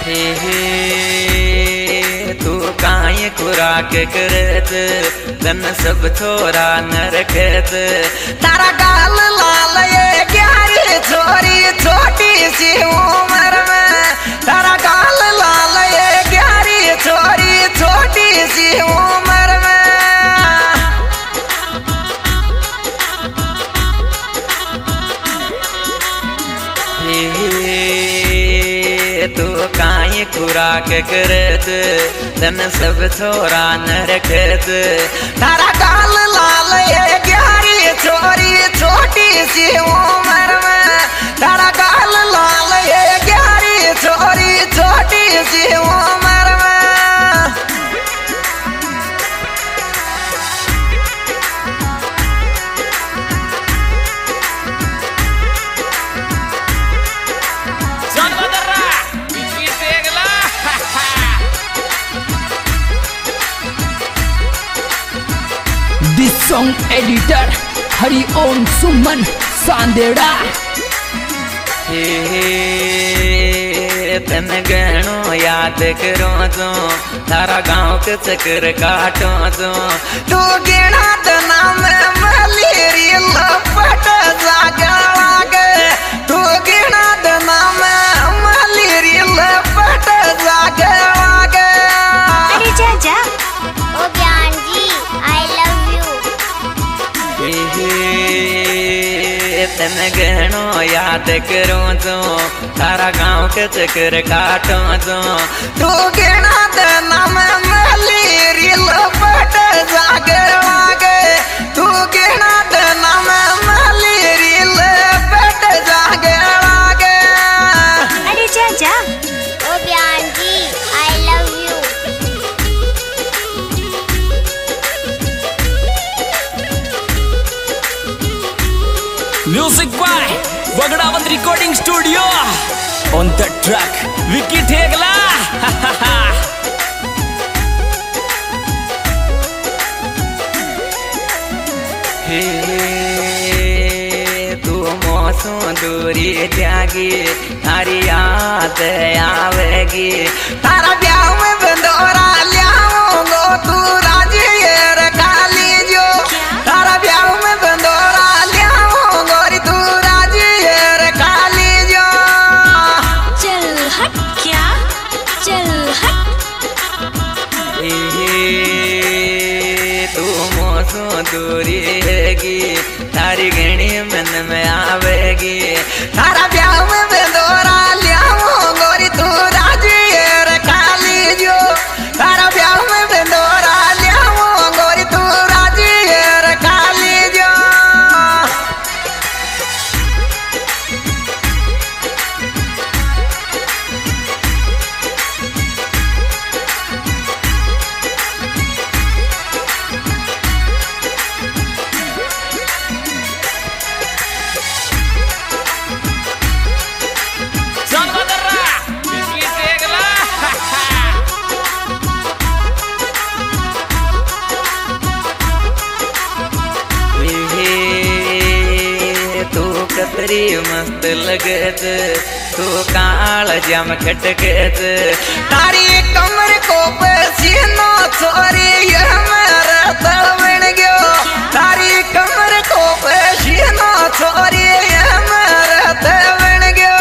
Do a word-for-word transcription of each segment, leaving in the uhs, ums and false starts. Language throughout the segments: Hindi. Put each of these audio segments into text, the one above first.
हे हे तू काई खुराक करत तन सब छोरा न रखत तारा गाल लाल ये ग्यारह छोरी छोटी सी उम्र में तारा गाल लाल ये ग्यारह छोरी छोटी सी उम्र में तू काई खुराक करत तन सब छोरा न रखत तारा गाल लाल ये ग्यारह छोरी छोटी सी उम्र में तारा गाल लाल ये ग्यारह छोरी छोटी सी उम्र में This song editor Hari Om Suman Sandera हे तन गणो याद करो तो तारा गाँव के चक्कर काटो तो तू गिना तो नाम मलेरिया लपट जागा लागे तू गिना तो नाम मलेरिया लपट जागा लागे अरे चाचा ओ Gyan ji I love you तन गणो याद करो तो तारा गाँव के चक्कर काटो तो तू गिना तो नाम मलेरिया लपट जागे लागे तू गिना तो नाम मलेरिया लपट जागे लागे अरे चाचा ओ Gyan ji I love you Music by Bagdawan Recording Studio. On the track Vicky Thegla हे तू मौसों दूरी त्यागी तारी याद आवेगी तारा ब्याह में बंदोरा लियाऊंगो तू राजी रखा लीजो तारा ब्याह में बंदोरा लियाऊंगो तू राजी रखा लीजो चल हट क्या चल हट तू मौसों दूरी हैगी तारी घणी मन में आवेगी तारा ब्याह में बंदोरा लियाऊंगो तू राजी रखा लीजो तारा ब्याह में बंदोरा लियाऊंगो तू राजी रखा लीजो कतरी मस्त लगत तू काल जम खटकत तारी कमर को पसीनो छोरी ये मेरा तल बन गयो तारी कमर को पसीनो छोरी ये मेरा तल बन गयो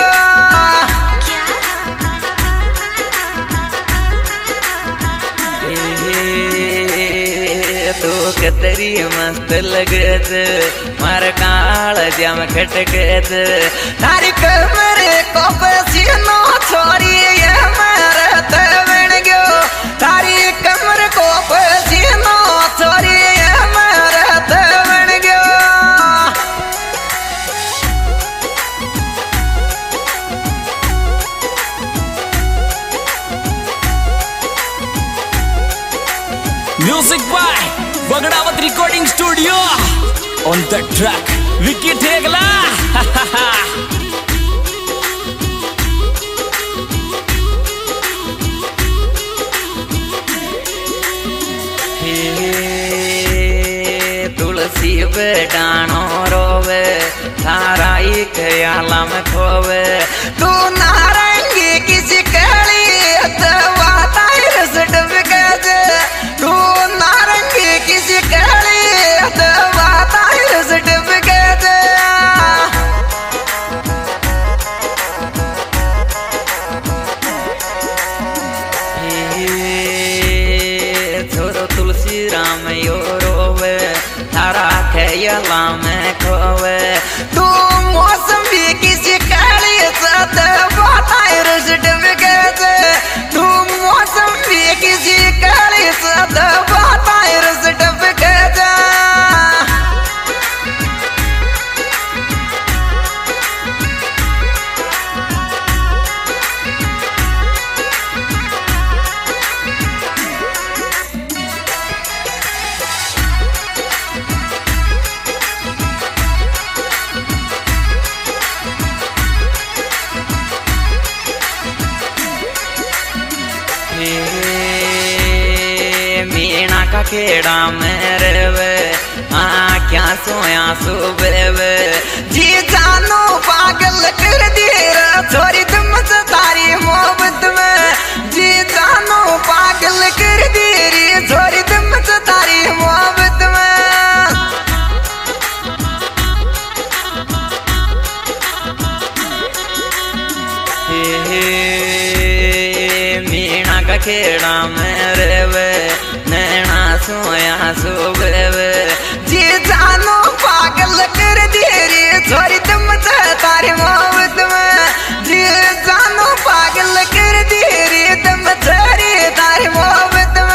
तू कतरी मस्त लगत मार काल जम खटकत तारी कमर को पसीनो छोरी ये मेरा तल बन गयो तारी कमर को पसीनो छोरी ये मेरा तल बन गयो Music by Bagdawan Recording Studio. On the track Vicky Thegla तुलसी बेडानो रोवे थारा ख्याल में खोवे तू नारंगी किसी कली गला में खोवे तू मौसमी किसी काली साथ बताए सर्टिफिकेट तू मौसमी किसी काली साथ बताए सर्टिफिकेट मीना का खेड़ा में रेवे आ क्या सोया सुबेवे जी जानो पागल कर दिया छोरी तुम तारी मोहब्बत में जी जानो पागल कर दिया छोरी तुम तारी मोहब्बत में मीना का खेड़ा में रेवे नैना सोया सुबेवे जी जानो पागल कर दिया छोरी तुम तारी मोहब्बत में जी जानो पागल कर दिया तुम छोरी तारी मोहब्बत में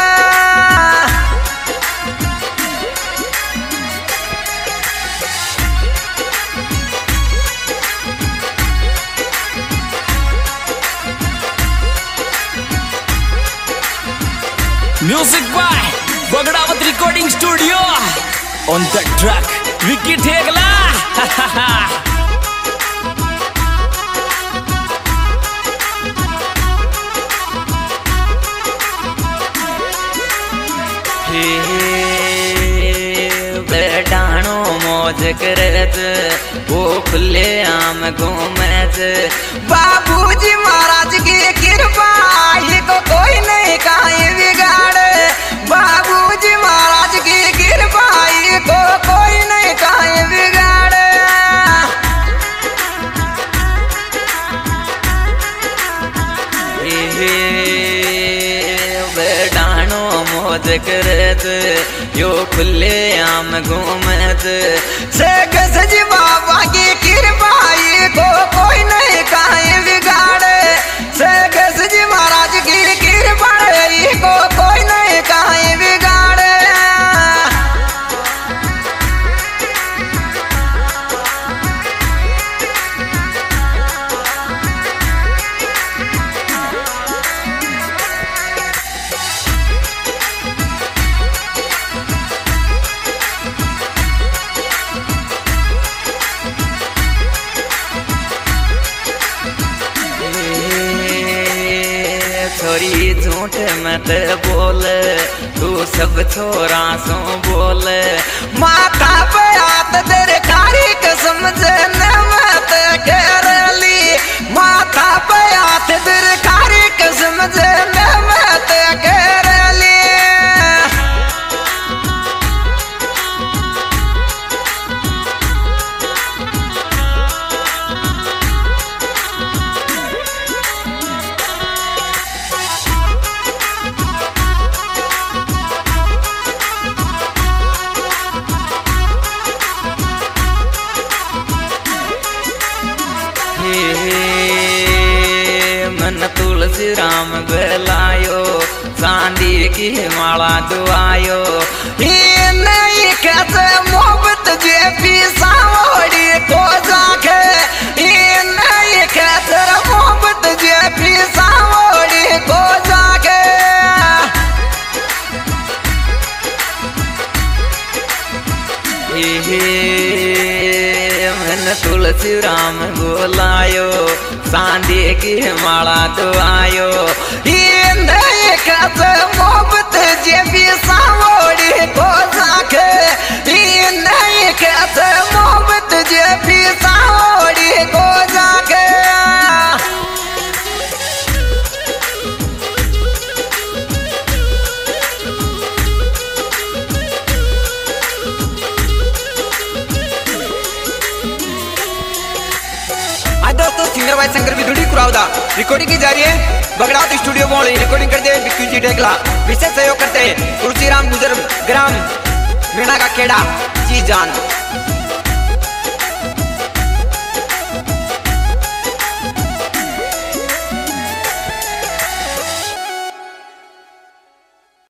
music by Bagdawat recording studio on the track Vicky Thegla बेडानो मौज करत वो खुले आम घूमत बाबूजी महाराज की कृपा ये को कोई नहीं काहे बिगाड़े बाबूजी महाराज की कृपा ये को कोई नहीं काहे बिगाड़े बेडानो मौज करत यो खुले आम घूमत से गसजी बाबा की कृपा ये को कोई नहीं काहे बिगाड़े से गसजी महाराज की कृपा ये को कोई नहीं काहे बिगाड़े छोरी झूठ मत बोल तू सब छोरा सो बोल माथा पे हाथ तेरे कारी कसम से न मत करली माथा पे हाथ तेरे कारी कसम से न मत करली मन तुलसी राम बेलायो चांदी की माला दुआयो ये नहीं कहते मोहब्बत जे पी सावड़ी को जाके ये नहीं कहते मोहब्बत जे पी सावड़ी को जाके मन तुलसी राम बोलायो चांदी की माला तो आयो ये नहीं कहते मोहब्बत जे भी सावड़ी को जाके ये नहीं कहते मोहब्बत जे भी सावड़ी को जाके दोस्तों सिंगर भाई शंकर विधुड़ी कुरावदा रिकॉर्डिंग की जा रही है बगड़ावत स्टूडियो मोड़ी रिकॉर्डिंग करते हैं विक्की जी टेकला विशेष सहयोग करते हैं तुलसीराम गुजर ग्राम मीणा का खेड़ा जी जान।